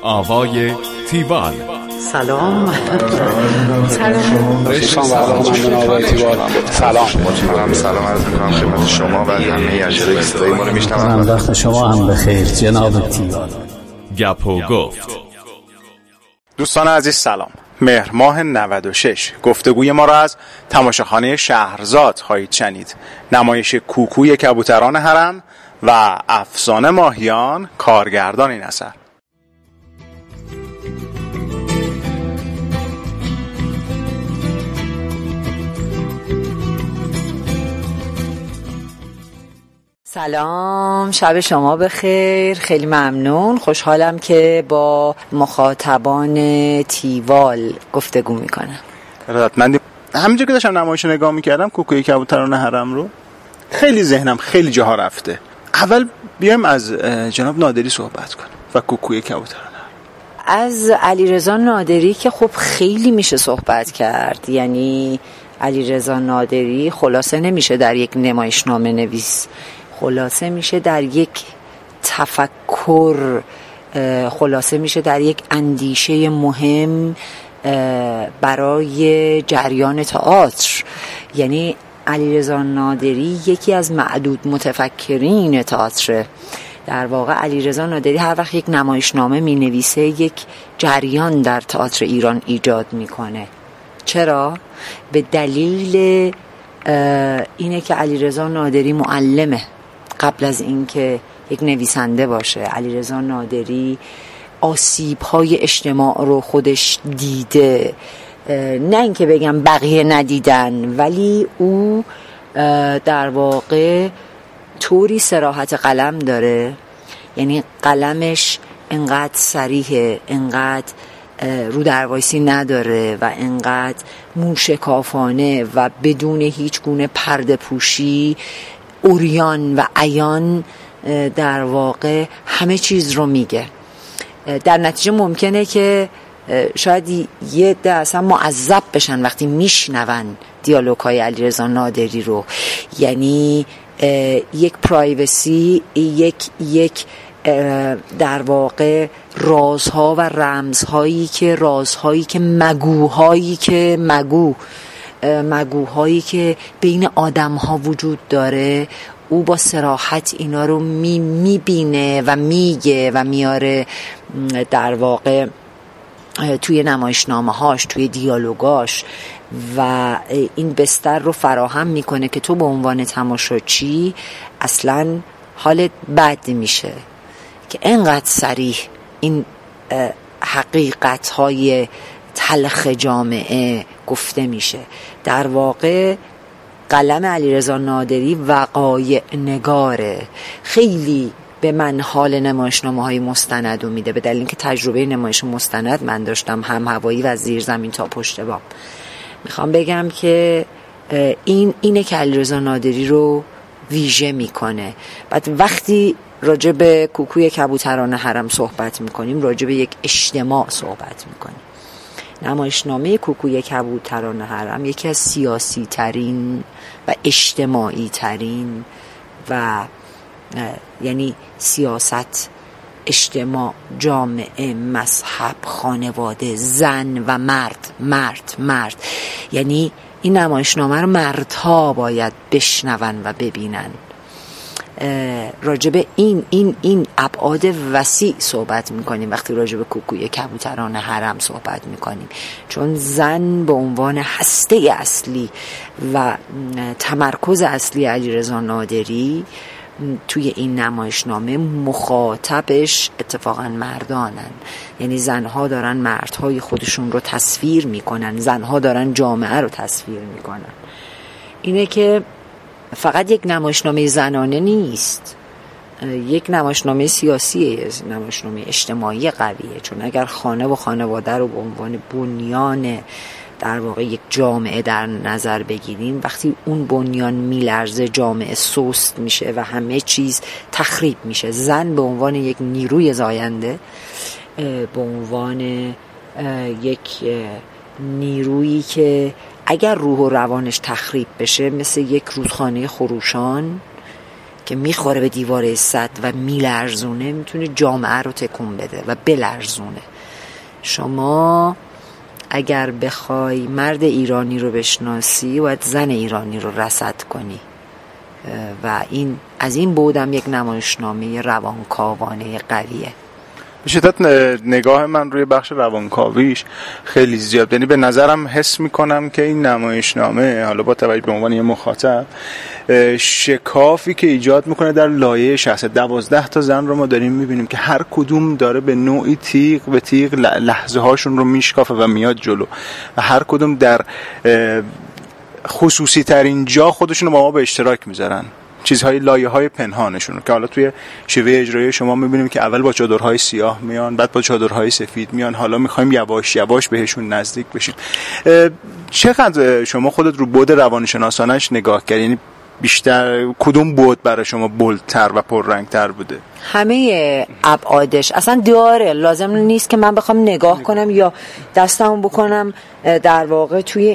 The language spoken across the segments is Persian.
آوای تیوال. سلام. سلام عرض می‌کنم خدمت شما و همه اجرای صدای ما رو میشنوند. وقت شما هم بخیر جناب تیوال. گپ و گفت. دوستان عزیز سلام. مهر ماه 96 گفتگوی ما را از تماشاخانه شهرزاد خواهید شنید. نمایش کوکوی کبوتران حرم و افسانه ماهیان کارگردان این اثر. سلام، شب شما بخیر. خیلی ممنون، خوشحالم که با مخاطبان تیوال گفتگو میکنم. ارادتمندی. همینجا که داشتم نمایش رو نگاه میکردم کوکوی کبوتران حرم رو، خیلی ذهنم خیلی جاها رفته. اول بیایم از جناب نادری صحبت کنیم و کوکوی کبوتران حرم. از علیرضا نادری که خب خیلی میشه صحبت کرد. یعنی علیرضا نادری خلاصه نمیشه در یک نمایشنامه نویس، خلاصه میشه در یک تفکر، خلاصه میشه در یک اندیشه مهم برای جریان تئاتر. یعنی علیرضا نادری یکی از معدود متفکرین تئاتر. در واقع علیرضا نادری هر وقت یک نمایشنامه مینویسه یک جریان در تئاتر ایران ایجاد میکنه. چرا؟ به دلیل اینه که علیرضا نادری معلمه قبل از اینکه یک نویسنده باشه. علیرضا نادری آسیب‌های اجتماع رو خودش دیده، نه اینکه بگم بقیه ندیدن، ولی او در واقع طوری صراحت قلم داره. یعنی قلمش انقدر صریحه، انقدر رو دروایسی نداره و انقدر موشکافانه و بدون هیچ گونه پرده پوشی عریان و عیان در واقع همه چیز رو میگه. در نتیجه ممکنه که شاید یه عده اصلا معذب بشن وقتی میشنون دیالوگ‌های علیرضا نادری رو. یعنی یک پرایوسی، یک در واقع رازها و رمزهایی که مگوهایی که بین آدم‌ها وجود داره، او با صراحت اینا رو میبینه و میگه و میاره در واقع توی نمایشنامه‌هاش، توی دیالوگاش، و این بستر رو فراهم میکنه که تو به عنوان تماشاچی اصلاً حالت بد میشه که انقدر صریح این حقیقت‌های تلخ جامعه گفته میشه. در واقع قلم علیرضا نادری وقایع نگاره. خیلی به من حال نمایشنامه‌های مستند رو میده، به دلیل اینکه تجربه نمایش مستند من داشتم، هم هوایی و زیر زمین تا پشت بام. میخوام بگم که اینه که علیرضا نادری رو ویژه میکنه. بعد وقتی راجع به کوکوی کبوتران حرم صحبت میکنیم، راجع به یک اجتماع صحبت میکنیم. نمایشنامه کوکوی کبوتران حرم یکی از سیاسی ترین و اجتماعی ترین و یعنی سیاست، اجتماع، جامعه، مذهب، خانواده، زن و مرد، یعنی این نمایشنامه رو مردها باید بشنون و ببینن. راجب این ابعاد وسیع صحبت میکنیم وقتی راجب کوکوی کبوتران حرم صحبت میکنیم، چون زن به عنوان هسته اصلی و تمرکز اصلی علیرضا نادری توی این نمایشنامه مخاطبش اتفاقا مردانن. یعنی زنها دارن مردهای خودشون رو تصویر میکنن، زنها دارن جامعه رو تصویر میکنن. اینه که فقط یک نمایشنامه زنانه نیست، یک نمایشنامه سیاسیه، نمایشنامه اجتماعی قویه. چون اگر خانه و خانواده رو به عنوان بنیان در واقع یک جامعه در نظر بگیریم، وقتی اون بنیان میلرزه جامعه سست میشه و همه چیز تخریب میشه. زن به عنوان یک نیروی زاینده، به عنوان یک نیرویی که اگر روح و روانش تخریب بشه مثل یک رودخانه خروشان که میخوره به دیوار سد و میلرزونه میتونه جامعه رو تکون بده و بلرزونه. شما اگر بخوای مرد ایرانی رو بشناسی باید زن ایرانی رو رصد کنی و این از این بودم یک نمایشنامه روانکاوانه قویه. به شدت نگاه من روی بخش روانکاویش خیلی زیاد، یعنی به نظرم حس میکنم که این نمایشنامه حالا با توجه به عنوان یه مخاطب شکافی که ایجاد میکنه در لایه شخص 12 تا زن رو ما داریم میبینیم که هر کدوم داره به نوعی تیغ به تیغ لحظه هاشون رو میشکافه و میاد جلو و هر کدوم در خصوصی ترین جا خودشون رو با ما به اشتراک میذارن، چیزهای لایه‌های پنهانشون که حالا توی شیوه اجرایی شما می‌بینیم که اول با چادرهای سیاه میان، بعد با چادرهای سفید میان، حالا می‌خوایم یواش یواش بهشون نزدیک بشیم. چقدر شما خودت رو بعد روانشناسانش نگاه کردی؟ یعنی بیشتر کدوم بعد برای شما بولتر و پررنگتر بوده؟ همه ابعادش اصلا داره، لازم نیست که من بخوام نگاه کنم یا دستمو بکنم در واقع توی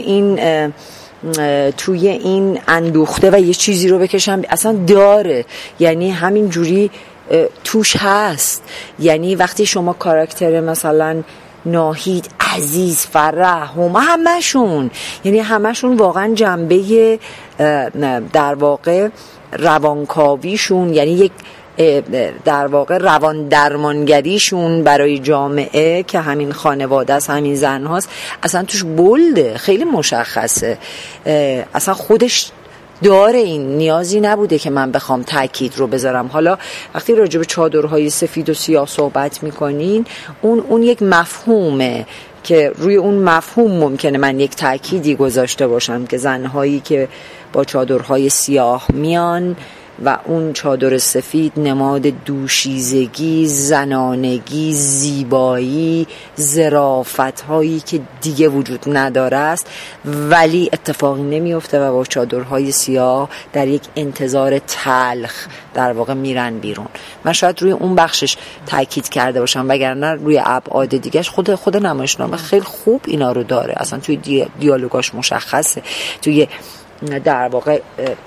این اندوخته و یه چیزی رو بکشم، اصلا داره، یعنی همین جوری توش هست. یعنی وقتی شما کاراکتر مثلا ناهید، عزیز، فرح، همشون یعنی همشون واقعا جنبه در واقع روانکاویشون، یعنی یک در واقع روان درمانگریشون برای جامعه که همین خانواده است، همین زن هاست، اصلا توش بلده، خیلی مشخصه، اصلا خودش داره. این نیازی نبوده که من بخوام تاکید رو بذارم. حالا وقتی راجع به چادرهای سفید و سیاه صحبت میکنین اون یک مفهومه که روی اون مفهوم ممکنه من یک تأکیدی گذاشته باشم که زنهایی که با چادرهای سیاه میان و اون چادر سفید نماد دوشیزگی، زنانگی، زیبایی، ظرافت هایی که دیگه وجود نداره است، ولی اتفاقی نمیفته و با چادرهای سیاه در یک انتظار تلخ در واقع میرن بیرون. من شاید روی اون بخشش تاکید کرده باشم، وگرنه روی ابعاد دیگهش خود نمایشنامه خیلی خوب اینا رو داره، اصلا توی دیالوگاش مشخصه، توی در واقع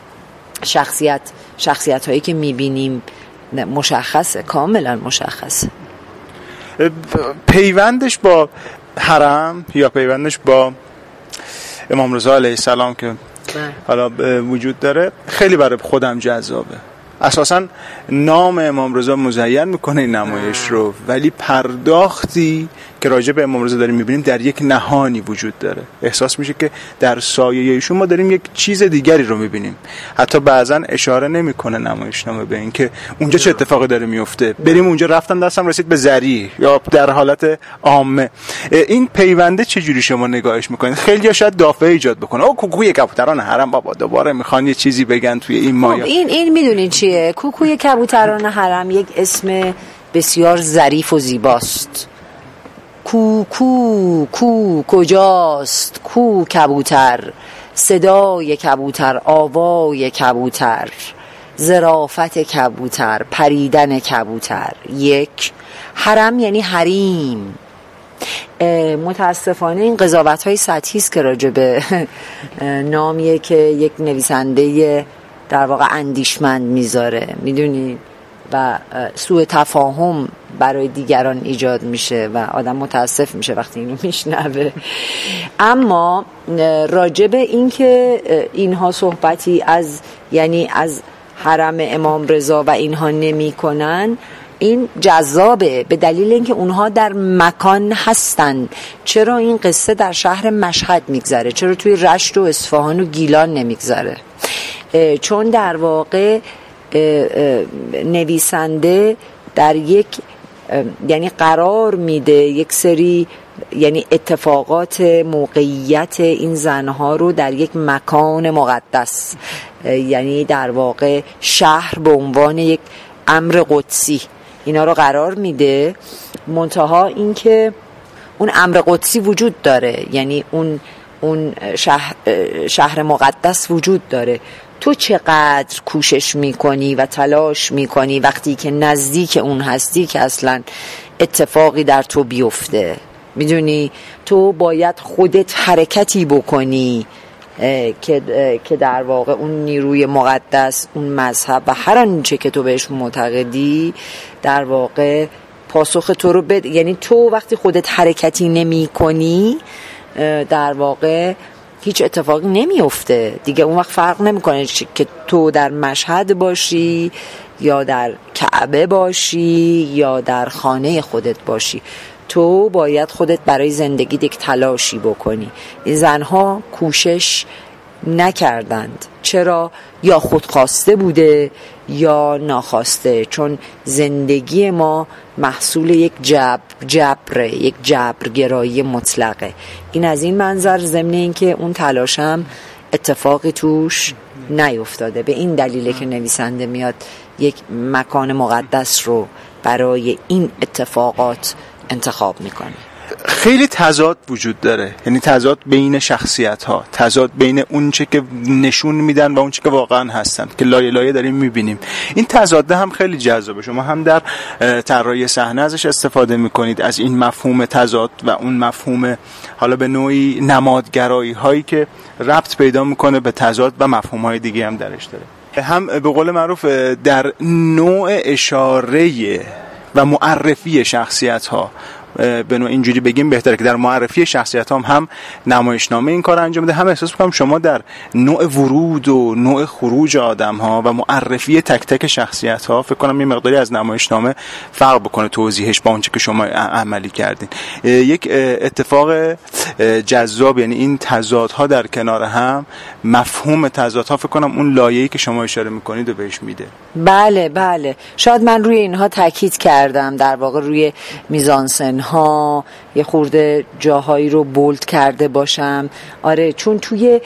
شخصیت هایی که میبینیم مشخصه، کاملا مشخصه. پیوندش با حرم یا پیوندش با امام رضا علیه السلام که حالا وجود داره خیلی برای خودم جذابه. اساسا نام امام رضا مزین میکنه این نمایش رو، ولی پرداختی که راجع به امام رضا داریم میبینیم در یک نهانی وجود داره. احساس میشه که در سایه ایشون ما داریم یک چیز دیگری رو میبینیم. حتی بعضا اشاره نمیکنه نمایشنامه به این که اونجا چه اتفاقی داره میفته، بریم اونجا، رفتم دستم رسید به زری، یا در حالت عامه. این پیونده چجوری شما نگاهش میکنید؟ خیلی شاید دافعه ایجاد بکنه، او کوکوی کبوتران حرم بابا دوباره میخوان یه چیزی بگن توی این مایا. این میدونین چیه؟ کوکوی کبوتران حرم یک اسم بسیار ظریف و زیباست. کو کجاست؟ کو کبوتر، صدای کبوتر، آوای کبوتر، ظرافت کبوتر، پریدن کبوتر. یک حرم یعنی حریم. متاسفانه این قضاوت‌های سطحی است که راجع به نامیه که یک نویسنده در واقع اندیشمند میذاره، میدونی، و سوء تفاهم برای دیگران ایجاد میشه و آدم متاسف میشه وقتی اینو میشنوه. اما راجع به این که اینها صحبتی از حرم امام رضا و اینها نمی کنن، این جذابه به دلیل اینکه اونها در مکان هستن. چرا این قصه در شهر مشهد میگذره؟ چرا توی رشت و اصفهان و گیلان نمیگذره؟ چون در واقع نویسنده در یک یعنی قرار میده یک سری یعنی اتفاقات موقعیت این زنها رو در یک مکان مقدس، یعنی در واقع شهر به عنوان یک امر قدسی اینا رو قرار میده. منتها این که اون امر قدسی وجود داره، یعنی اون شهر مقدس وجود داره. تو چقدر کوشش میکنی و تلاش میکنی وقتی که نزدیک اون هستی که اصلا اتفاقی در تو بیفته؟ میدونی تو باید خودت حرکتی بکنی که در واقع اون نیروی مقدس، اون مذهب و هر آنچه که تو بهش معتقدی در واقع پاسخ تو رو بده. یعنی تو وقتی خودت حرکتی نمی کنی در واقع هیچ اتفاقی نمیفته دیگه. اون وقت فرق نمیکنه که تو در مشهد باشی یا در کعبه باشی یا در خانه خودت باشی، تو باید خودت برای زندگی یک تلاشی بکنی. زنها کوشش نکردند. چرا؟ یا خودخواسته بوده یا ناخواسته، چون زندگی ما محصول یک جبره، یک جبرگرایی مطلقه. این از این منظر، ضمن این که اون تلاشم اتفاقی توش نیفتاده. به این دلیله که نویسنده میاد یک مکان مقدس رو برای این اتفاقات انتخاب میکنه. خیلی تضاد وجود داره، یعنی تضاد بین شخصیت ها، تضاد بین اون چه که نشون میدن و اون چه که واقعا هستن که لایه لایه داریم میبینیم. این تضاد هم خیلی جذابه. شما هم در طراحی صحنه ازش استفاده میکنید، از این مفهوم تضاد و اون مفهوم حالا به نوعی نمادگرایی هایی که ربط پیدا میکنه به تضاد و مفهوم های دیگه هم درش داره. هم به قول معروف در نوع اشاره و معرفی شخصیت ها، به نوع اینجوری بگیم بهتره که در معرفی شخصیت هم نمایشنامه این کار انجام میده، هم احساس میکنم شما در نوع ورود و نوع خروج آدم ها و معرفی تک تک شخصیت ها فکر کنم یه مقداری از نمایشنامه فرق بکنه توضیحش با اونچه که شما عملی کردین. یک اتفاق جذاب، یعنی این تضادها در کنار هم، مفهوم تضادها فکر کنم اون لایه‌ای که شما اشاره میکنید و بهش میده. بله شاید من روی اینها تاکید کردم، در واقع روی میزانسن ها یه خورده جاهایی رو بولد کرده باشم. آره، چون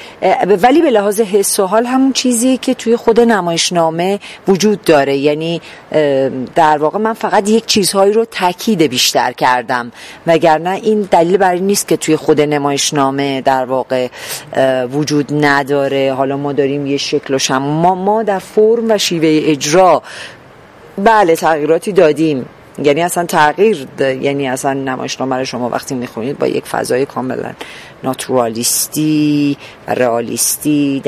ولی به لحاظ حس و حال همون چیزیه که توی خود نمایشنامه وجود داره. یعنی در واقع من فقط یک چیزهایی رو تاکید بیشتر کردم، وگرنه این دلیل بر این نیست که توی خود نمایشنامه در واقع وجود نداره. حالا ما داریم یه شکل و شم، ما در فرم و شیوه اجرا بله تغییراتی دادیم. یعنی اصلا یعنی اصلا نمایشنامه رو شما وقتی میخونید با یک فضای کاملا ناتورالیستی و رئالیستی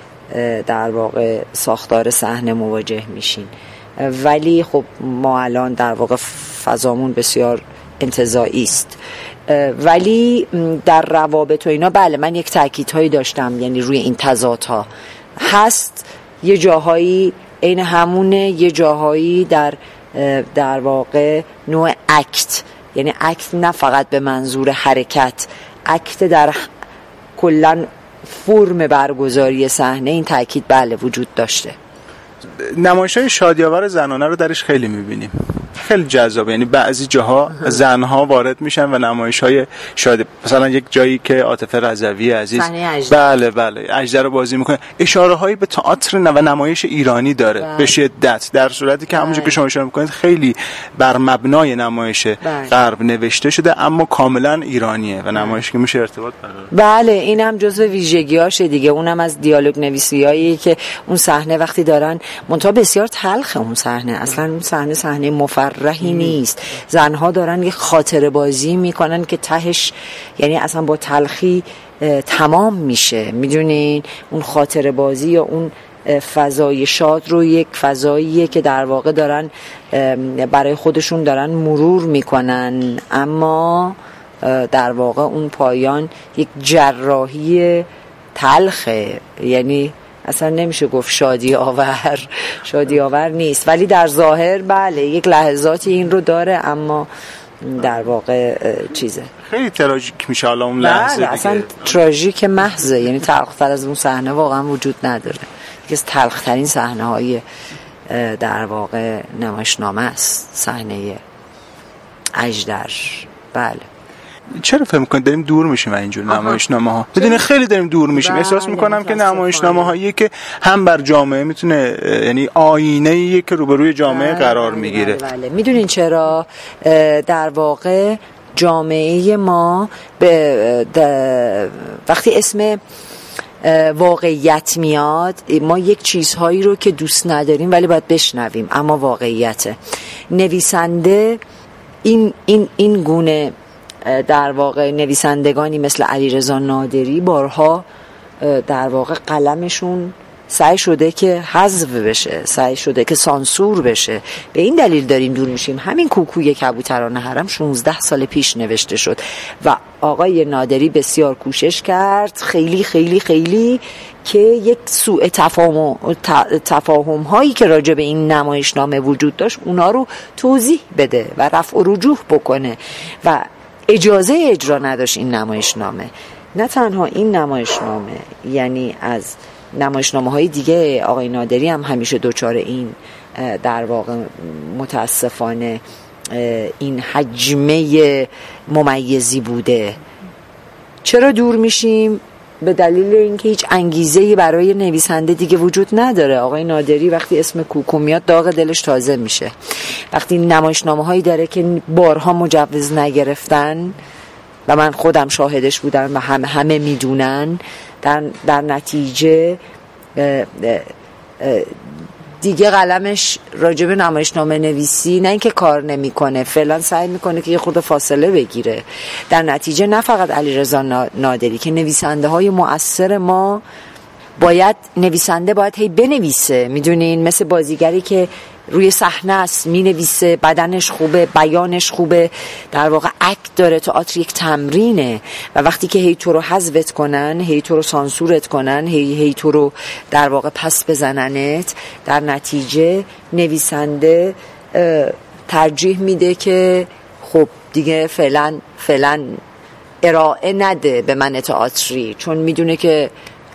در واقع ساختار صحنه مواجه میشین. ولی خب ما الان در واقع فضامون بسیار انتزاعی است. ولی در روابط و اینا بله من یک تاکیدهایی داشتم، یعنی روی این تضادها هست. یه جاهایی عین همونه، یه جاهایی در واقع نوع اکت، یعنی اکت نه فقط به منظور حرکت، اکت در کلن فرم برگزاری صحنه، این تاکید بله وجود داشته. نمایش‌های شادی‌آور زنانه رو درش خیلی می‌بینیم، خیلی جذاب. یعنی بعضی جاها زنها وارد میشن و نمایش‌های شادی، مثلا یک جایی که عاطفه رضوی عزیز بله اژدر رو بازی میکنه، اشاره‌هایی به تئاتر و نمایش ایرانی داره به شدت، در صورتی که همونجوری که شما اشاره میکنید خیلی بر مبنای نمایش غرب نوشته شده اما کاملا ایرانیه و نمایش که میشه ارتباط برقرار. بله اینم جزو ویژگی‌هاشه دیگه. اونم از دیالوگ نویسیایی که اون صحنه وقتی دارن منتها بسیار تلخه اون صحنه، اصلا اون صحنه مفرحی نیست. زنها دارن یه خاطره بازی میکنن که تهش یعنی اصلا با تلخی تمام میشه. میدونین اون خاطره بازی یا اون فضای شاد رو یک فضاییه که در واقع دارن برای خودشون دارن مرور میکنن، اما در واقع اون پایان یک جراحی تلخه. یعنی اصلا نمیشه گفت شادی آور نیست، ولی در ظاهر بله یک لحظاتی این رو داره، اما در واقع چیزه خیلی تراژیک میشه حالا اون لحظه دیگه. اصلا تراژیک محضه، یعنی تلختر از اون صحنه واقعا وجود نداره. یکی از تلخترین صحنه های در واقع نمایشنامه است صحنه اژدر. بله. چرا فکر می‌کنید داریم دور میشیم از اینجور نمایشنامه‌ها؟ بدون خیلی داریم دور میشیم. احساس می‌کنم که نمایشنامه‌هایی که هم بر جامعه میتونه، یعنی آینه‌ایه که روبروی جامعه قرار میگیره. بله. میدونین چرا؟ در واقع جامعه ما وقتی اسم واقعیت میاد، ما یک چیزهایی رو که دوست نداریم ولی باید بشنویم، اما واقعیته. نویسنده این گونه در واقع نویسندگانی مثل علیرضا نادری بارها در واقع قلمشون سعی شده که حذف بشه، سعی شده که سانسور بشه. به این دلیل داریم دور میشیم. همین کوکوی کبوتران حرم 16 سال پیش نوشته شد و آقای نادری بسیار کوشش کرد، خیلی خیلی خیلی، که یک سوء تفاهم هایی که راجع به این نمایشنامه وجود داشت اونا رو توضیح بده و رفع و رجوع بکنه و اجازه اجرا نداشت این نمایشنامه. نه تنها این نمایشنامه، یعنی از نمایشنامه های دیگه آقای نادری هم همیشه دوچار این در واقع متاسفانه این حجمه ممیزی بوده. چرا دور میشیم؟ به دلیل اینکه هیچ انگیزه‌ای برای نویسنده دیگه وجود نداره. آقای نادری وقتی اسم کوکو میاد داغ دلش تازه میشه. وقتی نمایشنامه‌هایی داره که بارها مجوز نگرفتن و من خودم شاهدش بودم و همه میدونن، در نتیجه دیگه قلمش راجب نمایشنامه نویسی نه اینکه کار نمیکنه، فعلا سعی میکنه که یه خورده فاصله بگیره. در نتیجه نه فقط علیرضا نادری که نویسنده های مؤثر ما نویسنده باید هی بنویسه، میدونین، مثل بازیگری که روی صحنه است مینویسه، بدنش خوبه، بیانش خوبه، در واقع اکت داره. تئاتر یک تمرینه و وقتی که هی تو رو حذفت کنن، هی تو رو سانسورت کنن، هی تو رو در واقع پس بزننت، در نتیجه نویسنده ترجیح میده که خب دیگه فعلا ارائه نده به من تئاتری، چون میدونه که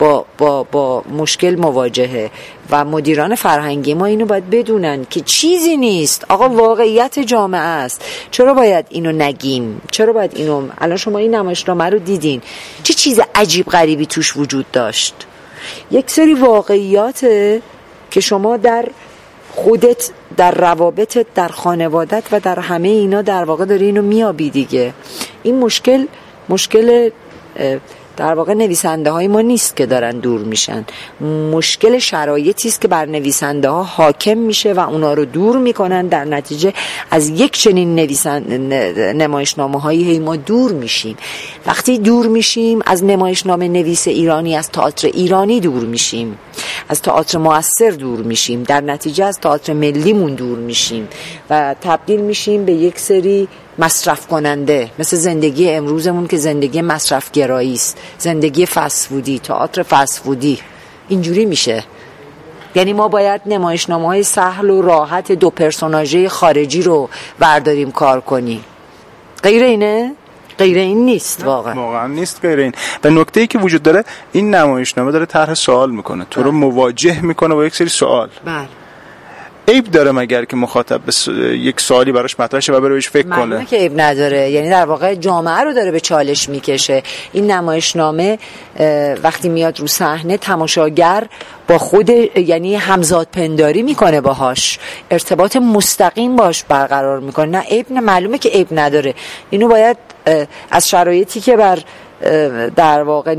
با مشکل مواجهه. و مدیران فرهنگی ما اینو باید بدونن که چیزی نیست آقا، واقعیت جامعه است. چرا باید اینو نگیم؟ چرا باید اینو؟ الان شما این نمایشنامه رو دیدین، چه چیز عجیب غریبی توش وجود داشت؟ یک سری واقعیاته که شما در خودت، در روابطت، در خانوادت و در همه اینا در واقع داری اینو میابی دیگه. این مشکل در واقع نویسنده های ما نیست که دارن دور میشن، مشکل شرایطی است که بر نویسنده ها حاکم میشه و اونا رو دور میکنن. در نتیجه از یک چنین نمایشنامه هایی ما دور میشیم. وقتی دور میشیم از نمایشنامه نویس ایرانی، از تئاتر ایرانی دور میشیم، از تئاتر مؤثر دور میشیم، در نتیجه از تئاتر ملیمون دور میشیم و تبدیل میشیم به یک سری مصرف کننده، مثل زندگی امروزمون که زندگی مصرف گرایی است، زندگی فست‌فودی، تئاتر فست‌فودی اینجوری میشه. یعنی ما باید نمایشنامه‌های سهل و راحت دو پرسوناژه خارجی رو برداریم کار کنیم. غیر اینه؟ غیر این نیست، واقعا نیست غیر این. و نکته‌ای که وجود داره، این نمایشنامه داره طرح سوال میکنه، تو رو مواجه میکنه با یک سری سوال. بله. عیب داره مگر که مخاطب یک سوالی براش مطرح شه و بره بهش فکر کنه؟ معلومه که عیب نداره. یعنی در واقع جامعه رو داره به چالش میکشه. این نمایشنامه وقتی میاد رو صحنه، تماشاگر با خود، یعنی همزاد پنداری میکنه باهاش، ارتباط مستقیم باش برقرار میکنه. نه عیب، نه، معلومه که عیب نداره. اینو باید از شرایطی که در واقع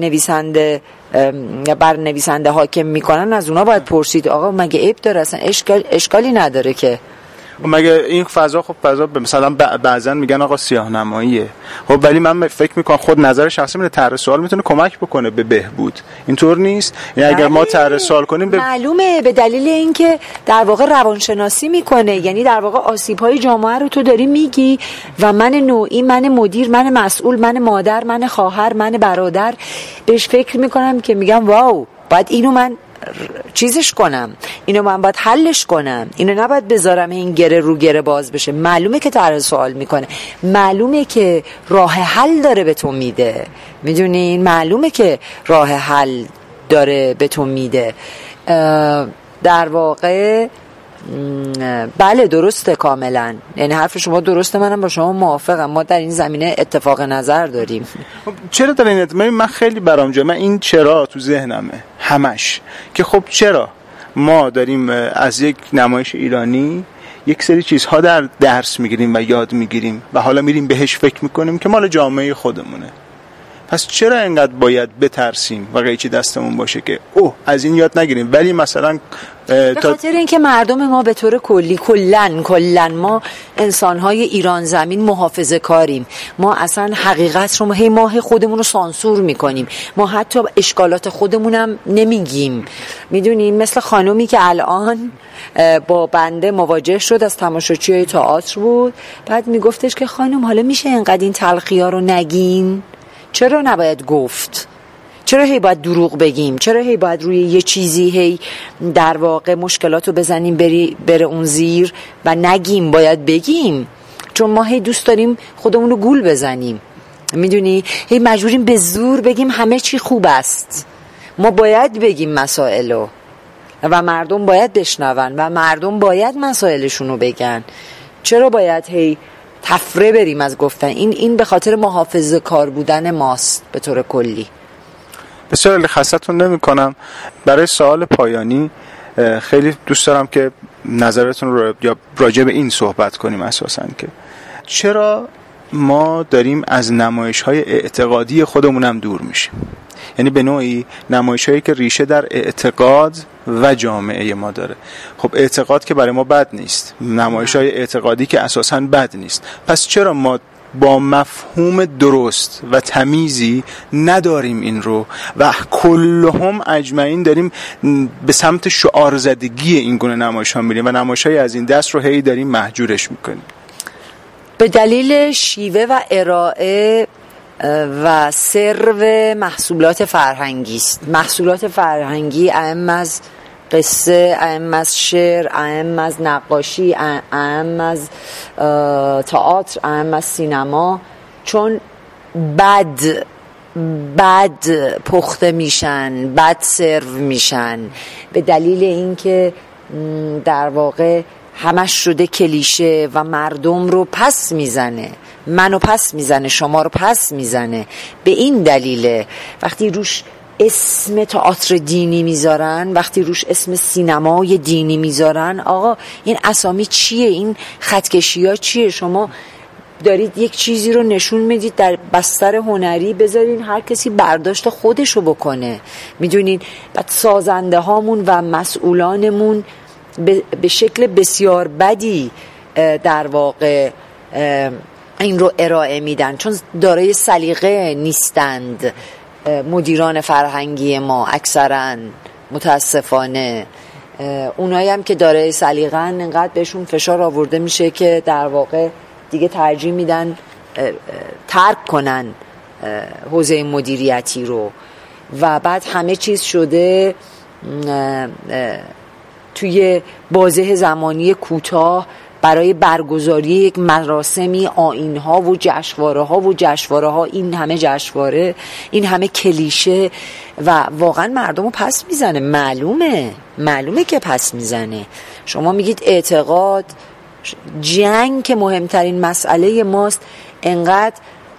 بر نویسنده حاکم میکنن از اونا باید پرسید آقا مگه عیب داره؟ اصلا اشکالی نداره که. مگه این فضا، خب فضا مثلا بعضن میگن آقا سیاه‌نماییه، خب ولی من فکر میکنم خود نظر شخصی من طرح سوال میتونه کمک بکنه به بهبود. اینطور نیست؟ یعنی اگر ما طرح سوال کنیم معلومه به دلیل اینکه در واقع روانشناسی میکنه، یعنی در واقع آسیب‌های جامعه رو تو داری میگی و من نوعی، من مدیر، من مسئول، من مادر، من خواهر، من برادر بهش فکر میکنم که میگم واو، باید اینو من چیزش کنم، اینو من باید حلش کنم، اینو نباید بذارم این گره رو گره باز بشه. معلومه که طرح سوال میکنه، معلومه که راه حل داره به تو میده، میدونین، معلومه که راه حل داره به تو میده. در واقع بله درسته کاملا، یعنی حرف شما درسته، منم با شما موافقم، ما در این زمینه اتفاق نظر داریم. چرا در این من خیلی برام جا، من این چرا تو ذهنمه همش که خب چرا ما داریم از یک نمایش ایرانی یک سری چیزها در درس میگیریم و یاد میگیریم و حالا میریم بهش فکر میکنیم که مال جامعه خودمونه. پس چرا اینقدر باید بترسیم و قیچی دستمون باشه که از این یاد نگیریم؟ ولی مثلا به خاطر اینکه مردم ما به طور کلی کلن ما انسان‌های ایران زمین محافظه کاریم. ما اصلا حقیقت رو ما خودمون رو سانسور میکنیم. ما حتی اشکالات خودمونم نمیگیم. میدونیم مثل خانومی که الان با بنده مواجه شد، از تماشاچیای تئاتر بود، بعد میگفتش که خانم حالا میشه اینقدر این تلخی‌ها رو نگین؟ چرا نباید گفت؟ چرا هی باید دروغ بگیم؟ چرا هی باید روی یه چیزی هی در واقع مشکلاتو بزنیم بره اون زیر و نگیم؟ باید بگیم، چون ما هی دوست داریم خودمونو گول بزنیم. میدونی هی مجبوریم به زور بگیم همه چی خوب است. ما باید بگیم مسائلو و مردم باید بشنون و مردم باید مسائلشونو بگن. چرا باید هی تفره بریم از گفتن؟ این به خاطر محافظه کار بودن ماست به طور کلی. بسیار خستتون نمی کنم. برای سوال پایانی خیلی دوست دارم که نظرتون رو یا راجع به این صحبت کنیم، اساساً که چرا ما داریم از نمایش‌های اعتقادی خودمونم دور میشیم؟ یعنی به نوعی نمایش‌هایی که ریشه در اعتقاد و جامعه ما داره. خب اعتقاد که برای ما بد نیست، نمایش‌های اعتقادی که اساساً بد نیست. پس چرا ما با مفهوم درست و تمیزی نداریم این رو و کلهم اجمعین داریم به سمت شعار زدگی این گونه نمایش‌ها میریم و نمایش‌های از این دست رو هی داریم محجورش میکنیم؟ به دلیل شیوه و ارائه و سرو محصولات فرهنگی است. محصولات فرهنگی اهم از قصه، اهم از شعر، اهم از نقاشی، اهم از تئاتر، اهم از سینما، چون بد پخته میشن، بد سرو میشن، به دلیل اینکه در واقع همش شده کلیشه و مردم رو پس میزنه، منو پس میزنه، شما رو پس میزنه. به این دلیل وقتی روش اسم تئاتر دینی میذارن، وقتی روش اسم سینمای دینی میذارن، آقا این اسامی چیه؟ این خطکشی‌ها چیه؟ شما دارید یک چیزی رو نشون میدید در بستر هنری، بذارین هر کسی برداشت خودشو بکنه. میدونین بعد سازنده هامون و مسئولانمون به شکل بسیار بدی در واقع این رو ارائه میدن، چون دارای سلیقه نیستند. مدیران فرهنگی ما اکثرا متاسفانه اونایی هم که دارای سلیقه‌ن، انقدر بهشون فشار آورده میشه که در واقع دیگه ترجیح میدن ترک کنن حوزه مدیریتی رو و بعد همه چیز شده توی بازه زمانی کوتاه برای برگزاری یک مراسمی، آیین‌ها و جشنواره‌ها، این همه جشنواره، این همه کلیشه و واقعا مردمو پس میزنه. معلومه که پس میزنه. شما میگید اعتقاد، جنگ که مهمترین مسئله ماست، انقدر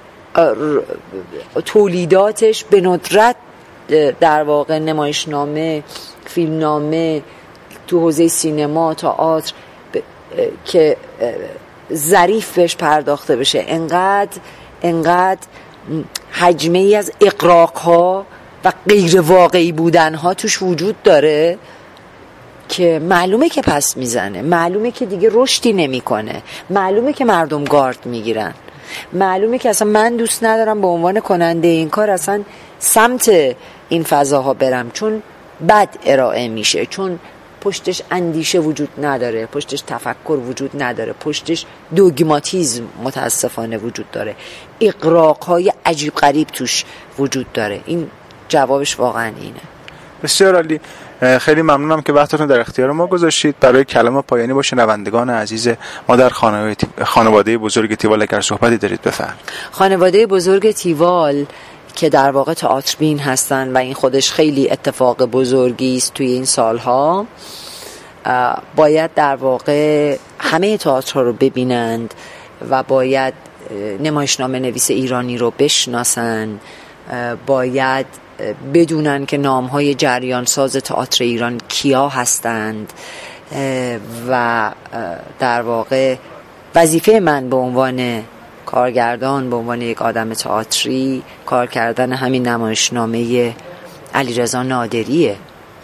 تولیداتش به ندرت در واقع نمایشنامه، فیلمنامه، تو حوزه سینما، تئاتر که ظریف بهش پرداخته بشه، انقدر حجمه ای از اغراق‌ها و غیر واقعی بودن‌ها توش وجود داره که معلومه که پس میزنه، معلومه که دیگه رشدی نمیکنه، معلومه که مردم گارد میگیرن، معلومه که اصلا من دوست ندارم به عنوان کننده این کار اصلا سمت این فضاها برم، چون بد ارائه میشه، چون پشتش اندیشه وجود نداره، پشتش تفکر وجود نداره، پشتش دوگماتیزم متاسفانه وجود داره، اغراق‌های عجیب غریب توش وجود داره. این جوابش واقعا اینه. بسیار عالی. خیلی ممنونم که وقتتون در اختیار ما گذاشتید. برای کلام پایانی با شنوندگان عزیز ما در خانواده بزرگ تیوال اگر صحبتی دارید بفرمایید. خانواده بزرگ تیوال که در واقع تئاتر بین هستن و این خودش خیلی اتفاق بزرگی است توی این سالها، باید در واقع همه تئاترها رو ببینند و باید نمایشنامه نویس ایرانی رو بشناسن، باید بدونن که نام‌های جریان ساز تئاتر ایران کیا هستند و در واقع وظیفه من به عنوان کارگردان به عنوان یک آدم تئاتری کار کردن همین نمایشنامه علیرضا نادریه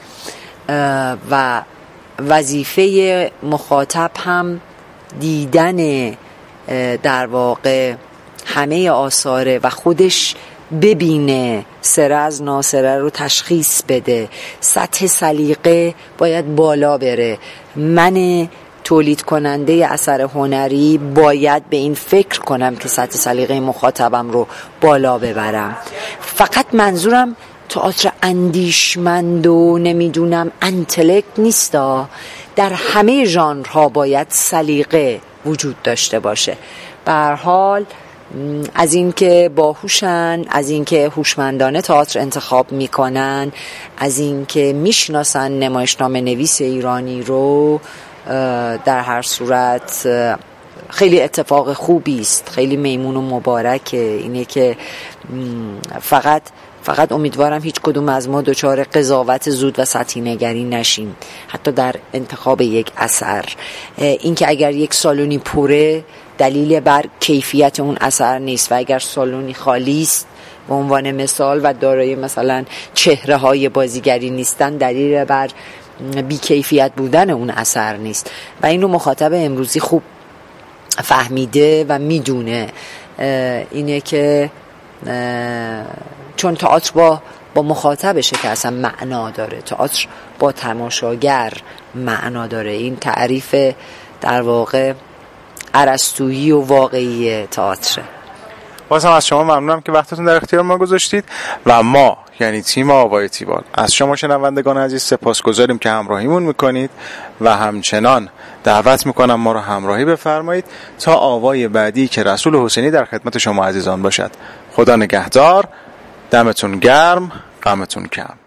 و وظیفه مخاطب هم دیدن در واقع همه آثاره و خودش ببینه، سره از ناسره رو تشخیص بده. سطح سلیقه باید بالا بره. من تولید کننده اثر هنری باید به این فکر کنم که سطح سلیقه مخاطبم رو بالا ببرم. فقط منظورم تئاتر اندیشمند و نمیدونم انتلکت نیستا. در همه ژانرها باید سلیقه وجود داشته باشه. به هر حال از اینکه باهوشن، از اینکه هوشمندانه تئاتر انتخاب میکنن، از اینکه میشناسن نمایشنامه نویس ایرانی رو، در هر صورت خیلی اتفاق خوبی است، خیلی میمون و مبارکه. اینه که فقط امیدوارم هیچ کدوم از ما دچار قضاوت زود و سطحی نگری نشیم، حتی در انتخاب یک اثر. اینکه اگر یک سالونی پره دلیل بر کیفیت اون اثر نیست و اگر سالونی خالی است به عنوان مثال و دارای مثلا چهره های بازیگری نیستن دلیل بر بیکیفیت بودن اون اثر نیست و اینو مخاطب امروزی خوب فهمیده و میدونه. اینه که چون تئاتر با مخاطبشه که اصلا معنا داره، تئاتر با تماشاگر معنا داره. این تعریف در واقع ارسطویی و واقعی تئاتر. بازم از شما ممنونم که وقتتون در اختیار ما گذاشتید و ما یعنی تیم آوای تیوال از شما شنوندگان عزیز سپاسگزاریم که همراهیمون میکنید و همچنان دعوت میکنم ما رو همراهی بفرمایید تا آوای بعدی که رسول حسینی در خدمت شما عزیزان باشد. خدا نگهدار، دمتون گرم، غمتون کم.